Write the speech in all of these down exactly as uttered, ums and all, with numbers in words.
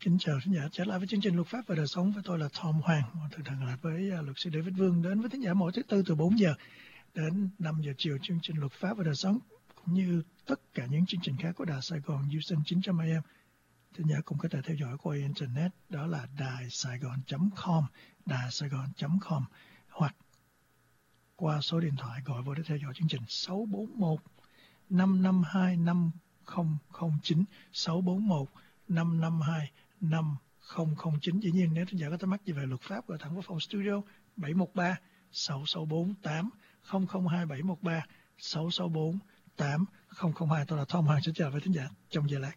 Kính chào thính giả, trở lại với chương trình Luật pháp và đời sống với tôi là Tom Hoàng, thường thường là với uh, luật sư David Vương, đến với thính giả mỗi thứ tư từ bốn giờ đến năm giờ chiều. Chương trình Luật pháp và đời sống cũng như tất cả những chương trình khác của Đài Sài Gòn Houston chín trăm a em, thính giả cũng có thể theo dõi qua internet, đó là đài sài gòn chấm com, đài sài gòn chấm com, hoặc qua số điện thoại gọi vào để theo dõi chương trình sáu bốn một năm năm hai năm không không chín, sáu bốn một năm năm hai năm không không chín. Dĩ nhiên nếu thính giả có thắc mắc gì về luật pháp, gọi thẳng vào phòng studio bảy một ba sáu sáu bốn tám không không hai, bảy một ba sáu sáu bốn tám không không hai. Tôi là Tom Hoàng, xin chào với thính giả trong giờ lát.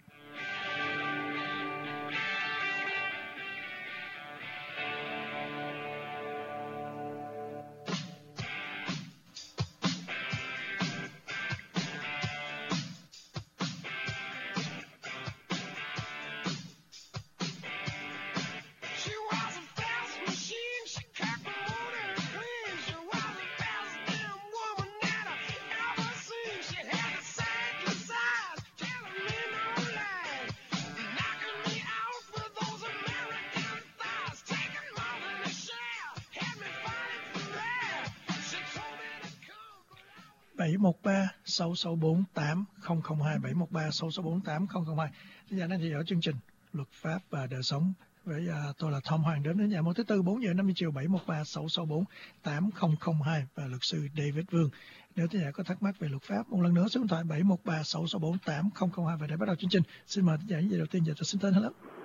bảy một ba sáu sáu bốn tám không không hai, bảy một ba sáu sáu bốn tám không không hai. Thính giả đang theo dõi chương trình Luật pháp và đời sống với uh, tôi là Tom Hoàng, đến đến nhà mỗi thứ tư bốn giờ năm mươi chiều, bảy một ba sáu sáu bốn tám không không hai, và luật sư David Vương. Nếu thính giả có thắc mắc về luật pháp, một lần nữa số điện thoại bảy một ba sáu sáu bốn tám không không hai. Và để bắt đầu chương trình, xin mời thính giả những đầu tiên giờ tôi xin tên. Hello.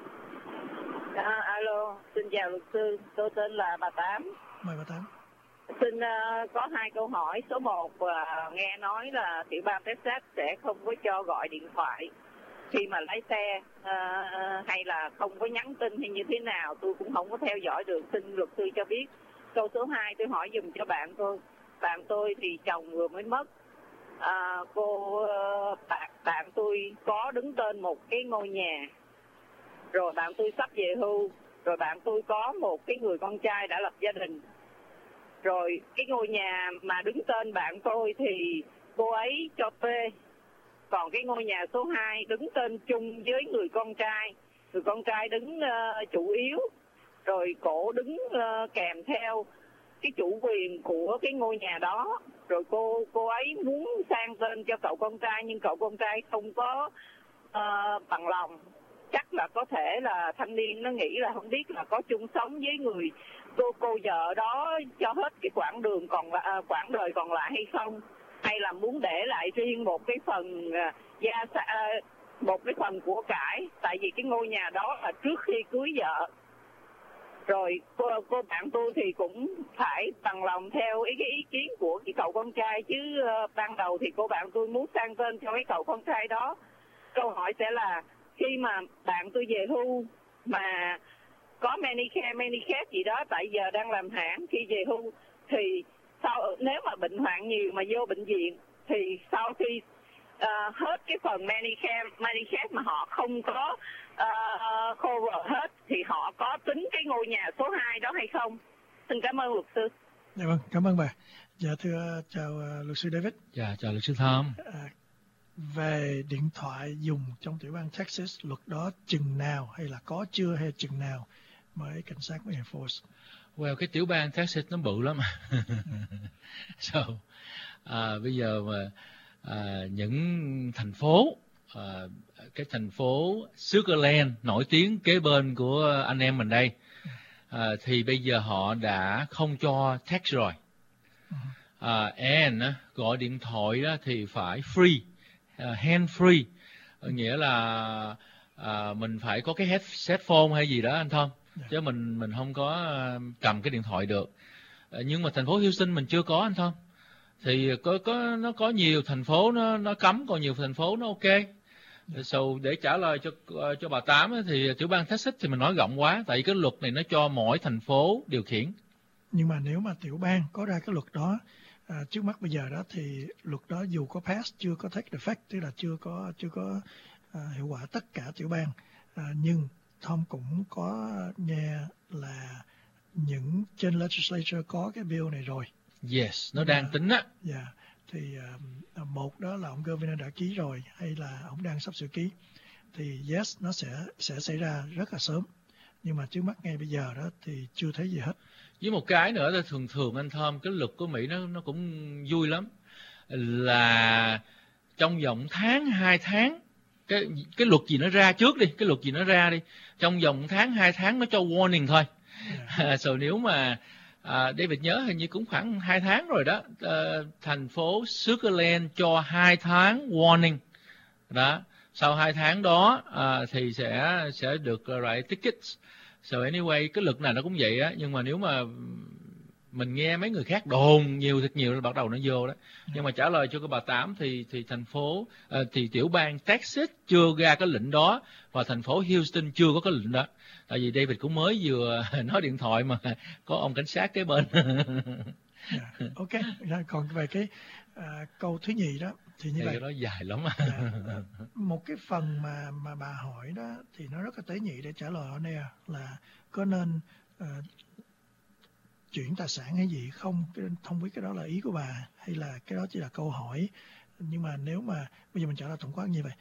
À, alo, xin chào luật sư, tôi tên là bà Tám. Mời bà Tám. Xin uh, có hai câu hỏi. Số một, uh, nghe nói là tiểu bang Texas sẽ không có cho gọi điện thoại khi mà lái xe, uh, hay là không có nhắn tin hay như thế nào, tôi cũng không có theo dõi được, xin luật sư cho biết. Câu số hai, tôi hỏi dùm cho bạn tôi. Bạn tôi thì chồng vừa mới mất. Uh, cô uh, bạn, bạn tôi có đứng tên một cái ngôi nhà, rồi bạn tôi sắp về hưu, rồi bạn tôi có một cái người con trai đã lập gia đình. Rồi cái ngôi nhà mà đứng tên bạn tôi thì cô ấy cho thuê. Còn cái ngôi nhà số hai đứng tên chung với người con trai. Người con trai đứng uh, chủ yếu. Rồi cổ đứng uh, kèm theo cái chủ quyền của cái ngôi nhà đó. Rồi cô cô ấy muốn sang tên cho cậu con trai, nhưng cậu con trai không có uh, bằng lòng. Chắc là có thể là thanh niên nó nghĩ là không biết là có chung sống với người cô cô vợ đó cho hết cái quãng đường còn à, quãng đời còn lại hay không, hay là muốn để lại riêng một cái phần à, gia à, một cái phần của cải, tại vì cái ngôi nhà đó là trước khi cưới vợ. Rồi cô, cô bạn tôi thì cũng phải bằng lòng theo ý cái ý kiến của cái cậu con trai, chứ uh, ban đầu thì cô bạn tôi muốn sang tên cho cái cậu con trai đó. Câu hỏi sẽ là khi mà bạn tôi về hưu mà có Medicare, Medicare gì đó, tại giờ đang làm hãng, khi về hưu thì sau nếu mà bệnh hoạn nhiều mà vô bệnh viện thì sau khi uh, hết cái phần Medicare, Medicare mà họ không có uh, cover hết thì họ có tính cái ngôi nhà số hai đó hay không? Xin cảm ơn luật sư. Dạ vâng, cảm ơn bà. Dạ thưa chào uh, luật sư David. Dạ chào luật sư Tom. Uh, về điện thoại dùng trong tiểu bang Texas, luật đó chừng nào, hay là có chưa hay chừng nào mới cảnh sát mới enforce? Well, cái tiểu bang Texas nó bự lắm. So, à, bây giờ mà à, những thành phố, à, cái thành phố Sugar Land nổi tiếng kế bên của anh em mình đây, à, thì bây giờ họ đã không cho tax rồi. À, and gọi điện thoại đó thì phải free, uh, hand free, nghĩa là à, mình phải có cái headphone hay gì đó anh Tom. Yeah. Chứ mình mình không có cầm cái điện thoại được. Nhưng mà thành phố Houston mình chưa có anh Tom. Thì có có nó có nhiều thành phố nó nó cấm, còn nhiều thành phố nó ok. Yeah. So để trả lời cho cho bà Tám ấy, thì tiểu bang Texas thì mình nói rộng quá, tại vì cái luật này nó cho mỗi thành phố điều khiển. Nhưng mà nếu mà tiểu bang có ra cái luật đó à, trước mắt bây giờ đó, thì luật đó dù có pass, chưa có take effect, tức là chưa có chưa có à, hiệu quả tất cả tiểu bang, à, nhưng Tom cũng có nghe là những trên legislature có cái bill này rồi. Yes, nó đang uh, tính á. Dạ, yeah, thì uh, một đó là ông governor đã ký rồi, hay là ông đang sắp sửa ký. thì yes, nó sẽ sẽ xảy ra rất là sớm. Nhưng mà trước mắt ngay bây giờ đó thì chưa thấy gì hết. Với một cái nữa là thường thường anh Thơm, cái luật của Mỹ nó nó cũng vui lắm, là trong vòng tháng hai tháng, cái cái luật gì nó ra trước đi, cái luật gì nó ra đi, trong vòng tháng hai tháng nó cho warning thôi. Yeah. Rồi nếu mà à, David nhớ hình như cũng khoảng hai tháng rồi đó, à, thành phố Sugar Land cho hai tháng warning đó. Sau hai tháng đó à, thì sẽ sẽ được write tickets. So anyway, cái luật này nó cũng vậy á, nhưng mà nếu mà mình nghe mấy người khác đồn nhiều thật nhiều là bắt đầu nó vô đó. Nhưng mà trả lời cho cái bà Tám thì thì thành phố à, thì tiểu bang Texas chưa ra cái lệnh đó, và thành phố Houston chưa có cái lệnh đó. Tại vì David cũng mới vừa nói điện thoại mà có ông cảnh sát kế bên. Yeah. Ok, còn về cái à, câu thứ nhì đó thì như thì vậy. Cái đó dài lắm. Yeah. Một cái phần mà mà bà hỏi đó thì nó rất là tế nhị để trả lời ở đây là có nên uh, chuyển tài sản hay gì không, không biết cái đó là ý của bà hay là cái đó chỉ là câu hỏi. Nhưng mà nếu mà bây giờ mình trả lời tổng quát như vậy,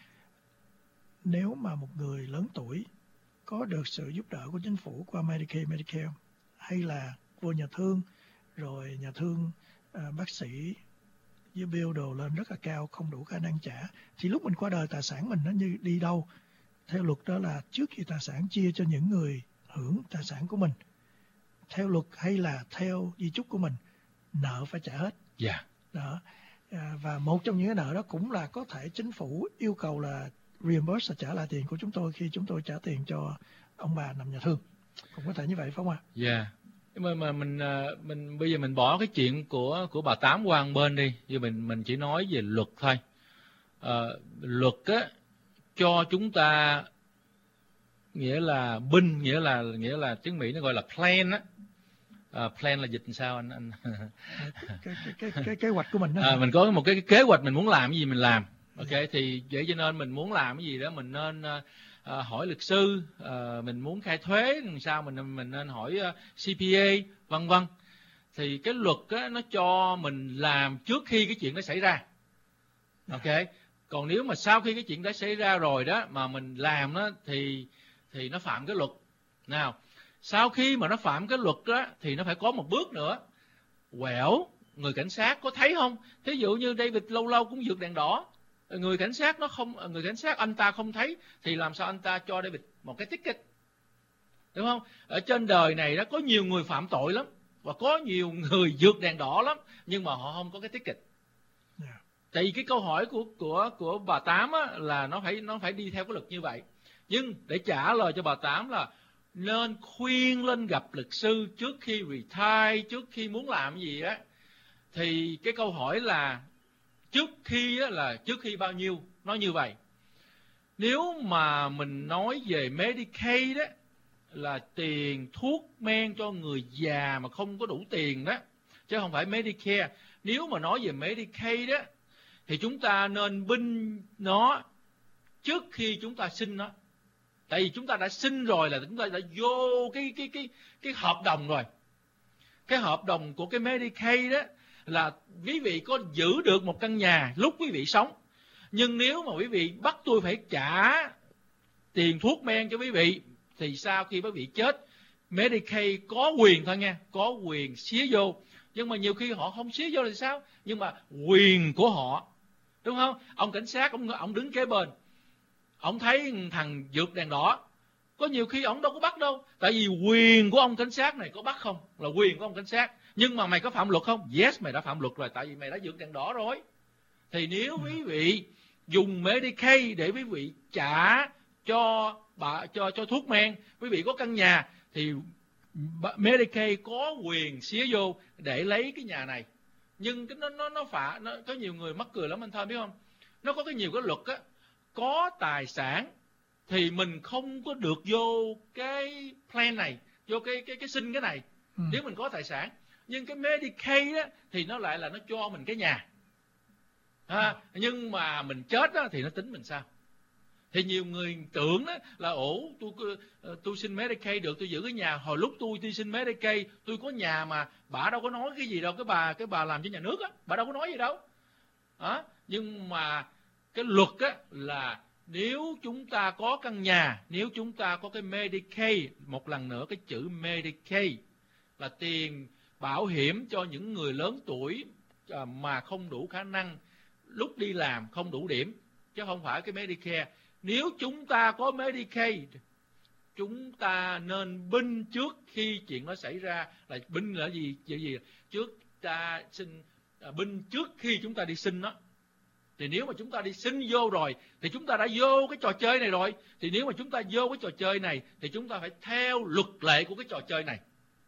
nếu mà một người lớn tuổi có được sự giúp đỡ của chính phủ qua Medicaid, Medicare, hay là vô nhà thương, rồi nhà thương uh, bác sĩ với bill đồ lên rất là cao, không đủ khả năng trả, thì lúc mình qua đời tài sản mình nó như đi đâu? Theo luật đó là trước khi tài sản chia cho những người hưởng tài sản của mình, theo luật hay là theo di chúc của mình, nợ phải trả hết. Dạ. Yeah. Đó. À, và một trong những cái nợ đó cũng là có thể chính phủ yêu cầu là reimburse, là trả lại tiền của chúng tôi khi chúng tôi trả tiền cho ông bà nằm nhà thương. Cũng có thể như vậy phải không ạ? Dạ. Yeah. Nhưng mà, mà mình mình bây giờ mình bỏ cái chuyện của của bà Tám qua một bên đi, giờ mình mình chỉ nói về luật thôi. À, luật á cho chúng ta nghĩa là binh, nghĩa là nghĩa là tiếng Mỹ nó gọi là plan á. À, plan là dịch làm sao anh anh? cái, cái, cái, cái kế hoạch của mình đó. À, mình có một cái, cái kế hoạch mình muốn làm cái gì mình làm. Ok, yeah. Thì vậy cho nên mình muốn làm cái gì đó mình nên À, hỏi luật sư, à, mình muốn khai thuế làm sao mình mình nên hỏi uh, xê pê a vân vân. Thì cái luật á, nó cho mình làm trước khi cái chuyện đó xảy ra. Ok. Còn nếu mà sau khi cái chuyện đó xảy ra rồi đó mà mình làm đó thì thì nó phạm cái luật. Nào, sau khi mà nó phạm cái luật đó thì nó phải có một bước nữa. Quẹo, người cảnh sát có thấy không? Thí dụ như David lâu lâu cũng vượt đèn đỏ. Người cảnh sát nó không, người cảnh sát anh ta không thấy thì làm sao anh ta cho David một cái ticket, đúng không? Ở trên đời này đó có nhiều người phạm tội lắm và có nhiều người vượt đèn đỏ lắm nhưng mà họ không có cái ticket. Yeah. Tại vì cái câu hỏi của của của bà Tám á, là nó phải nó phải đi theo cái luật như vậy. Nhưng để trả lời cho bà Tám là nên khuyên lên gặp luật sư trước khi retire, trước khi muốn làm gì á, thì cái câu hỏi là trước khi á, là trước khi bao nhiêu, nó như vậy. Nếu mà mình nói về Medicaid đó là tiền thuốc men cho người già mà không có đủ tiền đó, chứ không phải Medicare. Nếu mà nói về Medicaid đó thì chúng ta nên binh nó trước khi chúng ta sinh nó. Tại vì chúng ta đã sinh rồi là chúng ta đã vô cái cái cái cái hợp đồng rồi. Cái hợp đồng của cái Medicaid đó là quý vị có giữ được một căn nhà lúc quý vị sống. Nhưng nếu mà quý vị bắt tôi phải trả tiền thuốc men cho quý vị thì sau khi quý vị chết, Medicaid có quyền thôi nha, có quyền xía vô. Nhưng mà nhiều khi họ không xía vô thì sao? Nhưng mà quyền của họ, đúng không? Ông cảnh sát, ông, ông đứng kế bên, ông thấy thằng vượt đèn đỏ, có nhiều khi ông đâu có bắt đâu. Tại vì quyền của ông cảnh sát này có bắt không? Là quyền của ông cảnh sát. Nhưng mà mày có phạm luật không? Yes, mày đã phạm luật rồi, tại vì mày đã vượt đèn đỏ rồi. Thì nếu quý vị dùng Medicaid để quý vị trả cho bà cho cho thuốc men, quý vị có căn nhà thì Medicaid có quyền xía vô để lấy cái nhà này. Nhưng cái nó nó nó phá, nó có nhiều người mắc cười lắm anh Thơm biết không? Nó có cái nhiều cái luật á, có tài sản thì mình không có được vô cái plan này, vô cái cái cái xin cái này. Ừ. Nếu mình có tài sản. Nhưng cái Medicaid á thì nó lại là nó cho mình cái nhà. À, nhưng mà mình chết á thì nó tính mình sao? Thì nhiều người tưởng đó là ổ tôi tôi xin Medicaid được, tôi giữ cái nhà. Hồi lúc tôi đi xin Medicaid, tôi có nhà mà bà đâu có nói cái gì đâu, cái bà cái bà làm cho nhà nước á, bà đâu có nói gì đâu. À, nhưng mà cái luật á là Nếu chúng ta có căn nhà, nếu chúng ta có cái Medicaid, một lần nữa cái chữ Medicaid là tiền bảo hiểm cho những người lớn tuổi mà không đủ khả năng, lúc đi làm không đủ điểm, chứ không phải cái Medicare. Nếu chúng ta có Medicaid, chúng ta nên binh trước khi chuyện nó xảy ra. Là binh là gì? Gì gì? Trước ta sinh à, binh trước khi chúng ta đi sinh đó. Thì nếu mà chúng ta đi sinh vô rồi thì chúng ta đã vô cái trò chơi này rồi. Thì nếu mà chúng ta vô cái trò chơi này thì chúng ta phải theo luật lệ của cái trò chơi này.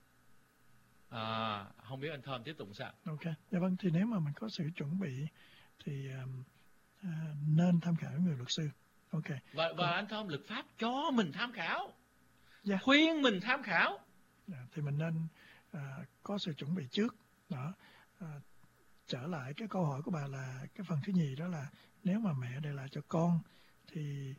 À, không biết anh Thơm tiếp tục sao? Ok, dạ vâng, thì nếu mà mình có sự chuẩn bị thì um, uh, nên tham khảo người luật sư. Ok. Và, và anh Thơm, luật pháp cho mình tham khảo, yeah. khuyên mình tham khảo. Yeah, thì mình nên uh, có sự chuẩn bị trước. Đó. Uh, trở lại cái câu hỏi của bà là cái phần thứ nhì, đó là nếu mà mẹ để lại cho con thì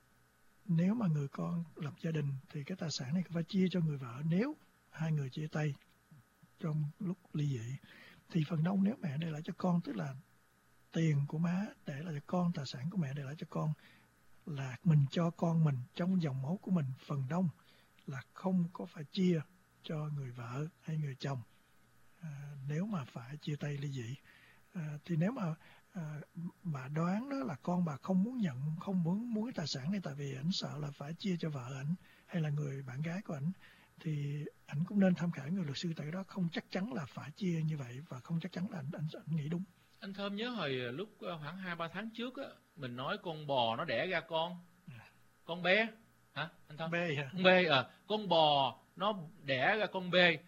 nếu mà người con lập gia đình thì cái tài sản này phải chia cho người vợ nếu hai người chia tay trong lúc ly dị. Thì phần đông nếu mẹ để lại cho con, tức là tiền của má để lại cho con, tài sản của mẹ để lại cho con, là mình cho con mình trong dòng máu của mình, phần đông là không có phải chia cho người vợ hay người chồng à, nếu mà phải chia tay ly dị. À, thì nếu mà à, bà đoán đó là con bà không muốn nhận, không muốn muốn cái tài sản này tại vì ảnh sợ là phải chia cho vợ ảnh hay là người bạn gái của ảnh, thì ảnh cũng nên tham khảo người luật sư, tại cái đó không chắc chắn là phải chia như vậy và không chắc chắn là ảnh, ảnh, ảnh nghĩ đúng. Anh Thơm nhớ hồi lúc khoảng hai ba tháng trước á, mình nói con bò nó đẻ ra con Yeah. con bé hả anh Thơm? Bê hả? Con bê à, con bò nó đẻ ra con bê.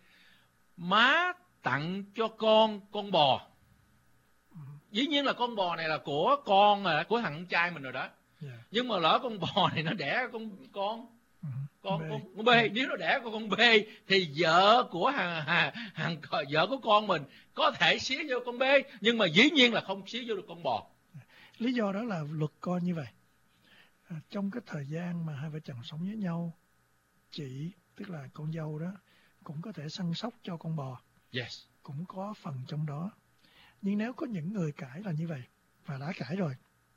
Má tặng cho con con bò. Ừ. Dĩ nhiên là con bò này là của con à, của thằng trai mình rồi đó. Yeah. Nhưng mà lỡ con bò này nó đẻ ra con con Ừ. con Bê. con, con bê, nếu nó đẻ con con bê thì vợ của hàng hàng, hàng vợ của con mình có thể xía vô con bê, nhưng mà dĩ nhiên là không xía vô được con bò. Lý do đó là luật coi như vậy. À, trong cái thời gian mà hai vợ chồng sống với nhau, chị tức là con dâu đó cũng có thể săn sóc cho con bò. Yes. Cũng có phần trong đó. Nhưng nếu có những người cãi là như vậy, và đã cãi rồi,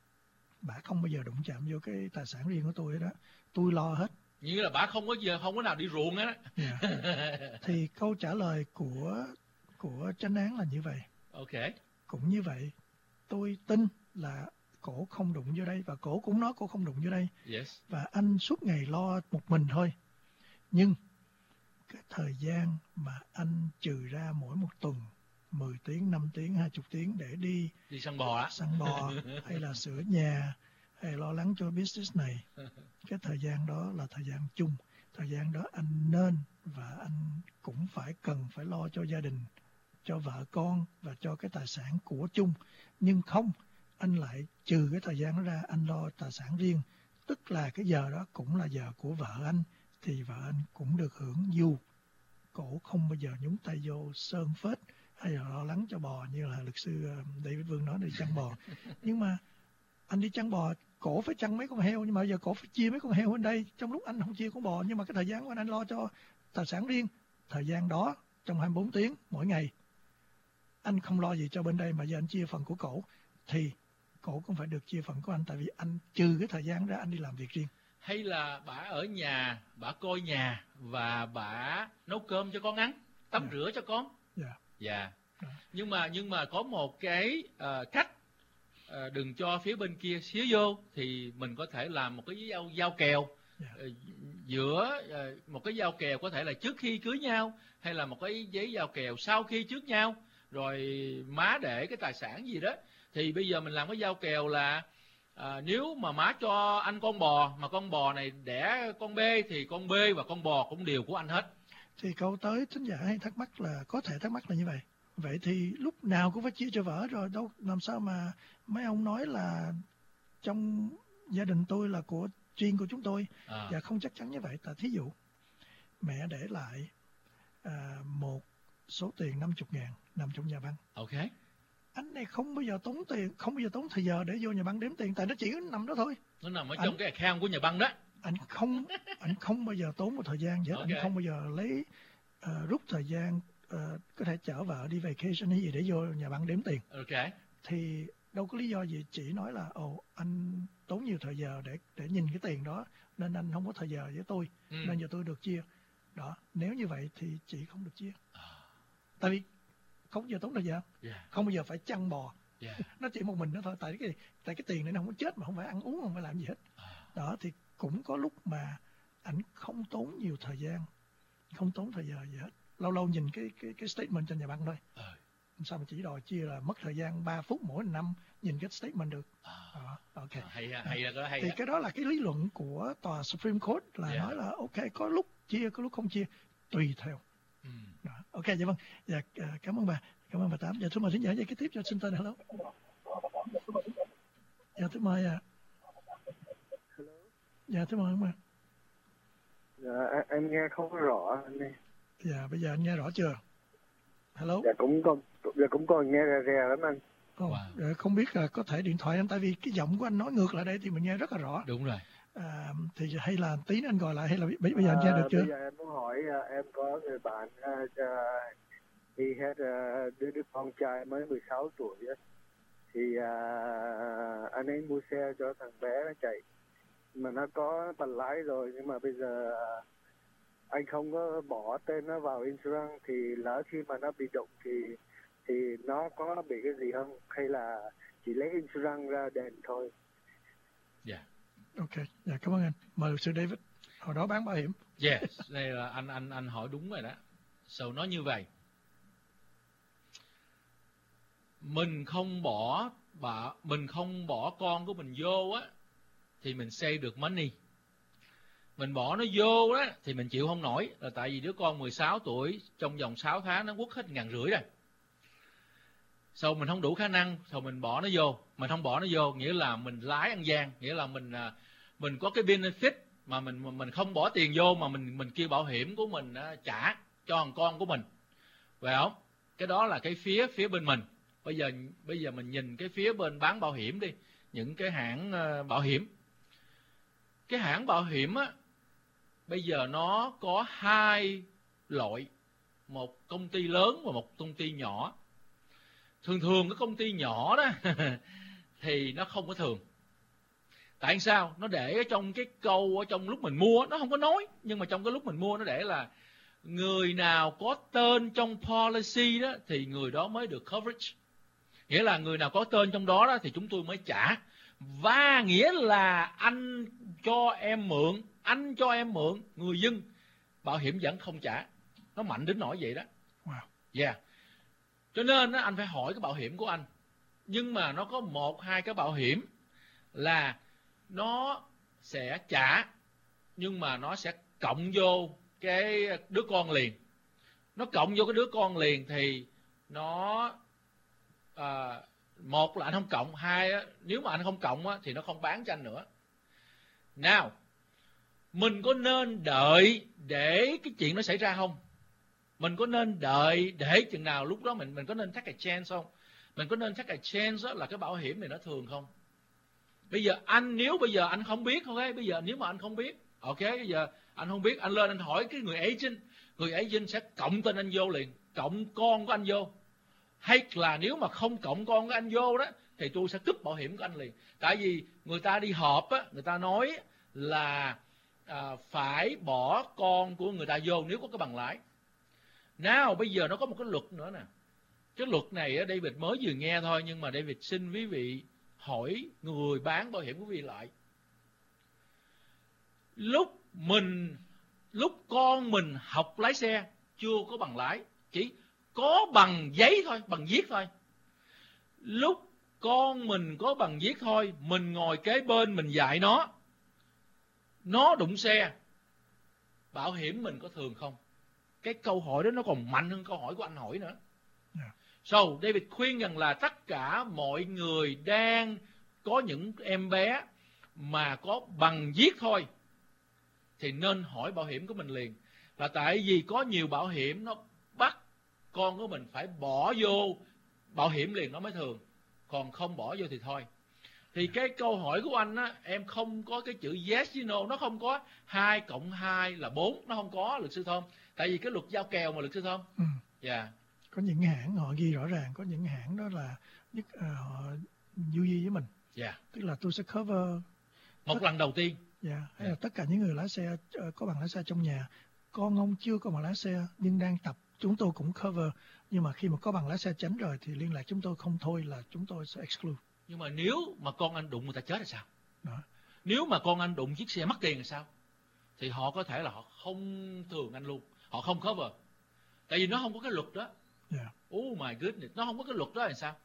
bà không bao giờ đụng chạm vô cái tài sản riêng của tôi đó, tôi lo hết. Như là bà không có giờ không có nào đi ruộng á. Yeah. Thì câu trả lời của của chánh án là như vậy. Ok. Cũng như vậy, tôi tin là cổ không đụng vô đây, và cổ cũng nói cổ không đụng vô đây. Yes. Và anh suốt ngày lo một mình thôi. Nhưng cái thời gian mà anh trừ ra mỗi một tuần mười tiếng, năm tiếng, hai mươi tiếng để đi đi săn bò á, săn bò hay là sửa nhà hay lo lắng cho business này, cái thời gian đó là thời gian chung. Thời gian đó anh nên và anh cũng phải cần phải lo cho gia đình, cho vợ con và cho cái tài sản của chung. Nhưng không, anh lại trừ cái thời gian đó ra, anh lo tài sản riêng, tức là cái giờ đó cũng là giờ của vợ anh, thì vợ anh cũng được hưởng, dù cổ không bao giờ nhúng tay vô sơn phết hay là lo lắng cho bò như là luật sư David Vương nói đi chăn bò. Nhưng mà anh đi chăn bò, cổ phải chăn mấy con heo, nhưng mà giờ cổ phải chia mấy con heo bên đây, trong lúc anh không chia con bò. Nhưng mà cái thời gian của anh, anh lo cho tài sản riêng, thời gian đó trong hai mươi bốn tiếng mỗi ngày anh không lo gì cho bên đây, mà giờ anh chia phần của cổ, thì cổ cũng phải được chia phần của anh, tại vì anh trừ cái thời gian ra anh đi làm việc riêng. Hay là bà ở nhà, bà coi nhà và bà nấu cơm cho con ăn, tắm yeah. rửa cho con. Dạ. Yeah. Dạ. Yeah. Nhưng mà nhưng mà có một cái uh, cách uh, đừng cho phía bên kia xía vô, thì mình có thể làm một cái giao giao kèo. Yeah. Uh, giữa uh, một cái giao kèo có thể là trước khi cưới nhau, hay là một cái giấy giao kèo sau khi trước nhau, rồi má để cái tài sản gì đó. Thì bây giờ mình làm cái giao kèo là à, nếu mà má cho anh con bò, mà con bò này đẻ con bê, thì con bê và con bò cũng đều của anh hết. Thì câu tới thính giả hay thắc mắc là, có thể thắc mắc là như vậy. Vậy thì lúc nào cũng phải chia cho vợ rồi, đâu làm sao mà mấy ông nói là trong gia đình tôi là của riêng của chúng tôi. À. Và không chắc chắn như vậy. Tại thí dụ mẹ để lại à, một số tiền năm mươi ngàn nằm trong nhà băng. Ok. Anh này không bao giờ tốn tiền, không bao giờ tốn thời giờ để vô nhà băng đếm tiền, tại nó chỉ nằm đó thôi. Nó nằm ở anh, trong cái account của nhà băng đó. Anh không, anh không bao giờ tốn một thời gian vậy. Okay. Anh không bao giờ lấy uh, rút thời gian uh, có thể chở vợ đi vacation hay gì để vô nhà băng đếm tiền. Ok. Thì đâu có lý do gì chỉ nói là ồ anh tốn nhiều thời giờ để để nhìn cái tiền đó nên anh không có thời giờ với tôi, Ừ. nên giờ tôi được chia. Đó, nếu như vậy thì chị không được chia. À, Tại vì không bao giờ tốn thời giờ, yeah, không bao giờ phải chăn bò. yeah. Nó chỉ một mình nó thôi, tại cái tại cái tiền này nó không có chết mà không phải ăn uống, không phải làm gì hết. À, Đó thì cũng có lúc mà ảnh không tốn nhiều thời gian, không tốn thời giờ gì hết. Lâu lâu nhìn cái cái cái statement trên nhà băng thôi. ờ, Sao mà chỉ đòi chia là mất thời gian ba phút mỗi năm nhìn cái statement được. à, Đó, ok. hay ha, hay là có hay Thì đó. cái đó là cái lý luận của tòa Supreme Court là Yeah. nói là ok, có lúc chia, có lúc không chia, tùy theo. Ừ. Đó. Ok, dạ vâng. Dạ, à, cảm ơn bà. Cảm ơn bà Tám. Dạ, thưa mời thính giả dây kế tiếp cho xin tên. Hello. Dạ, thưa mời ạ. Dạ, thưa mời ông ạ. Dạ, em- em nghe không có rõ anh ơi. Dạ, bây giờ anh nghe rõ chưa? Hello. Dạ cũng còn dạ cũng còn nghe rè rè lắm anh. Ồ, Wow. dạ, không biết là có thể điện thoại anh, tại vì cái giọng của anh nói ngược lại đây thì mình nghe rất là rõ. Đúng rồi. À, thì hay là tí nữa anh gọi lại, hay là bây, bây giờ anh nghe À, được chưa? Bây giờ em muốn hỏi à, em có người bạn uh, he had à, đứa đứa con trai mới mười sáu tuổi á. Thì à, anh ấy mua xe cho thằng bé nó chạy, mà nó có bằng lái rồi, nhưng mà bây giờ à, anh không có bỏ tên nó vào insurance, thì lỡ khi mà nó bị đụng thì thì nó có bị cái gì không, hay là chỉ lấy insurance ra đền thôi? Yeah. Ok, dạ cảm ơn anh. Mời luật sư David. Hồi đó bán bảo hiểm. Yes, đây là anh anh anh hỏi đúng rồi đó. So nói như vậy. Mình không bỏ bà mình không bỏ con của mình vô á thì mình save được money. Mình bỏ nó vô đó thì mình chịu không nổi, là tại vì đứa con mười sáu tuổi trong vòng sáu tháng nó quất hết ngàn rưỡi rồi. Sau mình không đủ khả năng, rồi mình bỏ nó vô. Mình không bỏ nó vô nghĩa là mình lái ăn gian, nghĩa là mình mình có cái benefit mà mình mình không bỏ tiền vô, mà mình mình kêu bảo hiểm của mình trả cho thằng con của mình, phải không? Cái đó là cái phía phía bên mình. Bây giờ bây giờ mình nhìn cái phía bên bán bảo hiểm đi, những cái hãng uh, bảo hiểm. Cái hãng bảo hiểm á, bây giờ nó có hai loại, một công ty lớn và một công ty nhỏ. Thường thường cái công ty nhỏ đó thì nó không có thường. Tại sao? Nó để ở trong cái câu ở trong lúc mình mua, nó không có nói, nhưng mà trong cái lúc mình mua nó để là người nào có tên trong policy đó thì người đó mới được coverage. Nghĩa là người nào có tên trong đó đó thì chúng tôi mới trả. Và nghĩa là anh cho em mượn, anh cho em mượn, người dân bảo hiểm vẫn không trả. Nó mạnh đến nỗi vậy đó. Wow. Yeah. Cho nên á, anh phải hỏi cái bảo hiểm của anh. Nhưng mà nó có một hai cái bảo hiểm là nó sẽ trả, nhưng mà nó sẽ cộng vô cái đứa con liền. Nó cộng vô cái đứa con liền thì nó à, một là anh không cộng, hai á, nếu mà anh không cộng á, thì nó không bán cho anh nữa. Nào, mình có nên đợi để cái chuyện nó xảy ra không? Mình có nên đợi để chừng nào lúc đó mình mình có nên take a chance không? Mình có nên take a chance là cái bảo hiểm này nó thường không? Bây giờ anh nếu bây giờ anh không biết, ok, bây giờ nếu mà anh không biết, ok, bây giờ anh không biết, anh lên anh hỏi cái người agent, người agent sẽ cộng tên anh vô liền, cộng con của anh vô. Hay là nếu mà không cộng con của anh vô đó thì tôi sẽ cúp bảo hiểm của anh liền. Tại vì người ta đi họp á, người ta nói là à, phải bỏ con của người ta vô nếu có cái bằng lái. Nào bây giờ nó có một cái luật nữa nè. Cái luật này á, David mới vừa nghe thôi, nhưng mà David xin quý vị hỏi người bán bảo hiểm của quý vị lại. Lúc mình lúc con mình học lái xe chưa có bằng lái, chỉ có bằng giấy thôi, bằng viết thôi. Lúc con mình có bằng viết thôi, mình ngồi kế bên mình dạy nó, nó đụng xe, bảo hiểm mình có thường không? Cái câu hỏi đó nó còn mạnh hơn câu hỏi của anh hỏi nữa. Yeah. So, David khuyên rằng là tất cả mọi người đang có những em bé mà có bằng viết thôi thì nên hỏi bảo hiểm của mình liền. Là tại vì có nhiều bảo hiểm nó bắt con của mình phải bỏ vô bảo hiểm liền nó mới thường, còn không bỏ vô thì thôi. Thì cái câu hỏi của anh á, em không có cái chữ yes you no, nó không có hai cộng hai là bốn, nó không có, luật sư Thơm. Tại vì cái luật giao kèo mà, luật sư Thơm. Ừ. Dạ. Có những hãng họ ghi rõ ràng, có những hãng đó là nhất, uh, họ du di với mình. Yeah. Tức là tôi sẽ cover Một tất, lần đầu tiên. yeah, hay Yeah. là tất cả những người lái xe uh, có bằng lái xe trong nhà. Con ông chưa có bằng lái xe nhưng đang tập, chúng tôi cũng cover. Nhưng mà khi mà có bằng lái xe chánh rồi thì liên lạc chúng tôi không thôi là chúng tôi sẽ exclude. Nhưng mà nếu mà con anh đụng người ta chết thì sao? Đó. Nếu mà con anh đụng chiếc xe mất tiền thì sao? Thì họ có thể là họ không thường anh luôn, họ không cover. Tại vì nó không có cái luật đó. Yeah. Oh my goodness, nó không có cái luật đó thì sao?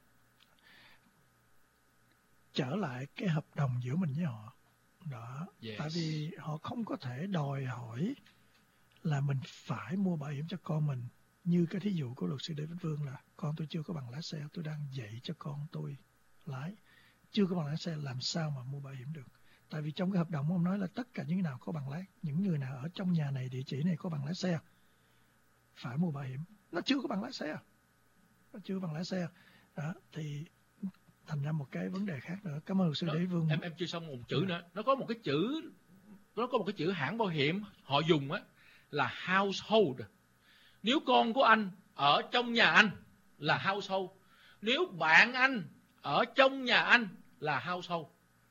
Trở lại cái hợp đồng giữa mình với họ. Đó. Yes. Tại vì họ không có thể đòi hỏi là mình phải mua bảo hiểm cho con mình. Như cái thí dụ của luật sư David Vương là con tôi chưa có bằng lái xe, tôi đang dạy cho con tôi lái. Chưa có bằng lái xe làm sao mà mua bảo hiểm được. Tại vì trong cái hợp đồng ông nói là tất cả những nào có bằng lái, những người nào ở trong nhà này, địa chỉ này có bằng lái xe phải mua bảo hiểm. Nó chưa có bằng lái xe. Nó chưa có bằng lái xe. Đó, thì thành ra một cái vấn đề khác nữa. Cảm ơn luật sư Đó, Đế Vương. Em em chưa xong một chữ nữa. Nó có một cái chữ, nó có một cái chữ hãng bảo hiểm họ dùng á là household. Nếu con của anh ở trong nhà anh là household. Nếu bạn anh ở trong nhà anh là household.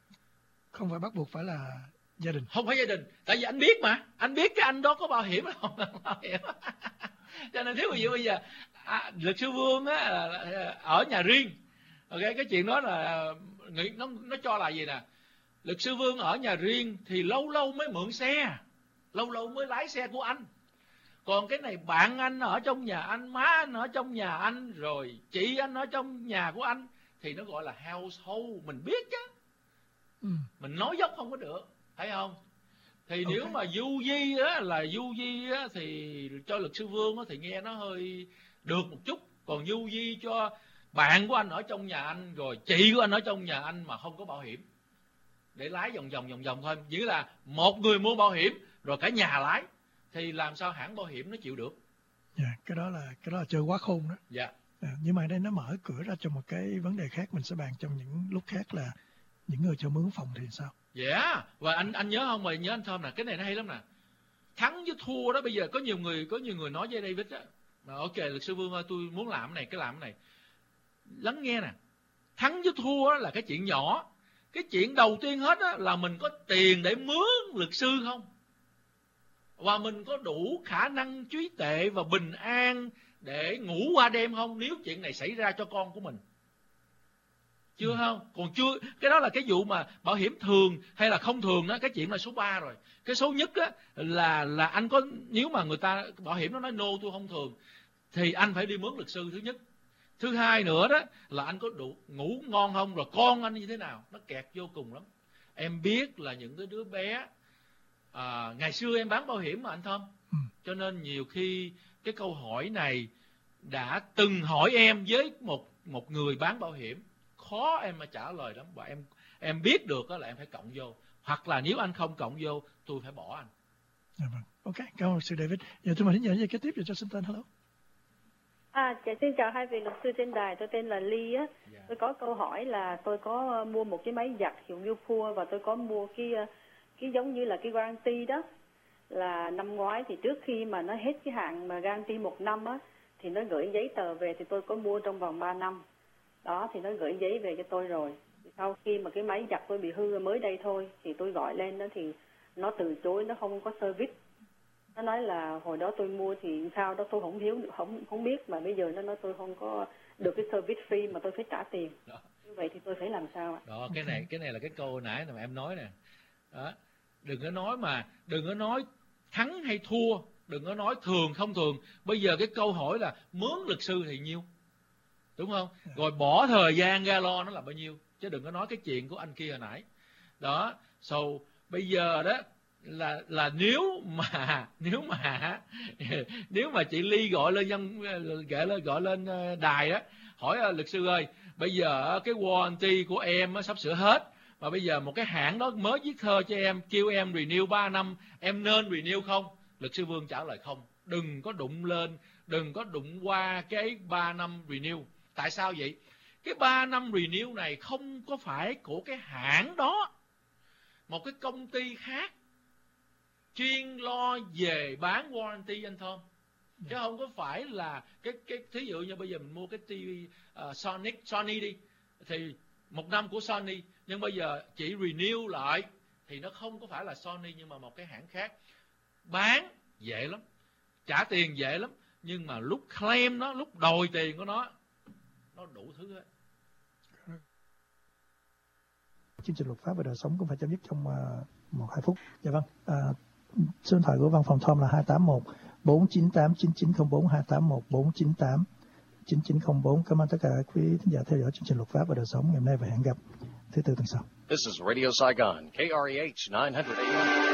Không phải bắt buộc phải là gia đình. Không phải gia đình. Tại vì anh biết mà. Anh biết cái anh đó có bảo hiểm không? Bảo hiểm. Cho nên nếu ví dụ bây giờ à, luật sư Vương á, ở nhà riêng. Ok, cái chuyện đó là nó, nó cho là gì nè. Luật sư Vương ở nhà riêng thì lâu lâu mới mượn xe. Lâu lâu mới lái xe của anh. Còn cái này bạn anh ở trong nhà anh, má anh ở trong nhà anh, rồi chị anh ở trong nhà của anh, thì nó gọi là household. Mình biết chứ. Ừ. Mình nói dốc không có được, thấy không? Thì Okay. nếu mà du di á, là du di á, thì cho luật sư Vương á, thì nghe nó hơi được một chút. Còn du di cho bạn của anh ở trong nhà anh, rồi chị của anh ở trong nhà anh mà không có bảo hiểm, để lái vòng vòng vòng vòng thôi, chỉ là một người mua bảo hiểm rồi cả nhà lái, thì làm sao hãng bảo hiểm nó chịu được? Yeah, cái đó là cái đó là chơi quá khôn đó. Dạ. Yeah. À, nhưng mà đây nó mở cửa ra cho một cái vấn đề khác, mình sẽ bàn trong những lúc khác là những người cho mướn phòng thì sao? Dạ. Yeah. Và anh anh nhớ không? Mà nhớ anh Thơm nè, cái này nó hay lắm nè. Thắng với thua đó, bây giờ có nhiều người có nhiều người nói với David á, mà ok luật sư Vương ơi, tôi muốn làm cái này, cái làm cái này. Lắng nghe nè. Thắng với thua là cái chuyện nhỏ. Cái chuyện đầu tiên hết á, là mình có tiền để mướn luật sư không? Và mình có đủ khả năng trí tuệ và bình an để ngủ qua đêm không, nếu chuyện này xảy ra cho con của mình? Chưa. Ừ. Không? Còn chưa, cái đó là cái vụ mà bảo hiểm thường hay là không thường đó, cái chuyện là số ba rồi. Cái số nhất á, là là anh có, nếu mà người ta bảo hiểm nó nói no tôi không thường, thì anh phải đi mướn luật sư thứ nhất. Thứ hai nữa đó là anh có đủ ngủ ngon không, rồi con anh như thế nào, nó kẹt vô cùng lắm. Em biết là những cái đứa bé à, ngày xưa em bán bảo hiểm mà anh Thơm, Ừ. cho nên nhiều khi cái câu hỏi này đã từng hỏi em với một một người bán bảo hiểm, khó em mà trả lời lắm. Và em em biết được là em phải cộng vô, hoặc là nếu anh không cộng vô tôi phải bỏ anh. Dạ vâng. Ok, cảm ơn sư David. Giờ tôi mời thính giả về kế tiếp để cho xin tên. Hello. À, dạ, xin chào hai vị luật sư trên đài, tôi tên là Ly á. Dạ. Tôi có câu hỏi là tôi có mua một cái máy giặt hiệu Whirlpool và tôi có mua cái cái giống như là cái guarantee đó, là năm ngoái thì trước khi mà nó hết cái hạn mà guarantee một năm á, thì nó gửi giấy tờ về, thì tôi có mua trong vòng ba năm. Đó, thì nó gửi giấy về cho tôi rồi. Sau khi mà cái máy giặt tôi bị hư mới đây thôi, thì tôi gọi lên đó thì nó từ chối, nó không có service. Nó nói là hồi đó tôi mua thì sao đó tôi không hiểu, không không biết, mà bây giờ nó nói tôi không có được cái service free mà tôi phải trả tiền. Đó. Như vậy thì tôi phải làm sao ạ? Đó, cái này cái này là cái câu nãy mà em nói nè. Đó. Đừng có nói mà, đừng có nói thắng hay thua, đừng có nói thường không thường. Bây giờ cái câu hỏi là mướn luật sư thì nhiêu, đúng không? Rồi bỏ thời gian ra lo nó là bao nhiêu, chứ đừng có nói cái chuyện của anh kia hồi nãy. Đó, so bây giờ đó là là nếu mà nếu mà nếu mà chị Ly gọi lên dân gọi lên gọi lên đài đó, hỏi luật sư ơi, bây giờ cái warranty của em sắp sửa hết, mà bây giờ một cái hãng đó mới viết thơ cho em, kêu em renew ba năm, em nên renew không? Luật sư Vương trả lời không. Đừng có đụng lên, đừng có đụng qua cái ba năm renew. Tại sao vậy? Cái ba năm renew này không có phải của cái hãng đó, một cái công ty khác chuyên lo về bán warranty anh Thơm. Chứ không có phải là cái cái thí dụ như bây giờ mình mua cái ti vi uh, Sonic Sony đi, thì một năm của Sony, nhưng bây giờ chỉ renew lại thì nó không có phải là Sony nhưng mà một cái hãng khác. Bán dễ lắm, trả tiền dễ lắm, nhưng mà lúc claim nó, lúc đòi tiền của nó, nó đủ thứ hết. Chương trình luật pháp và đời sống cũng phải chấm dứt trong uh, một hai phút. Dạ vâng. Uh, số điện thoại của văn phòng Tom là hai tám một bốn chín tám chín chín không bốn, hai tám một bốn chín tám chín chín không bốn. Cảm ơn tất cả quý thính giả theo dõi chương trình luật pháp và đời sống ngày hôm nay và hẹn gặp thứ tư tuần sau. This is Radio Saigon, K R E H nine hundred A M.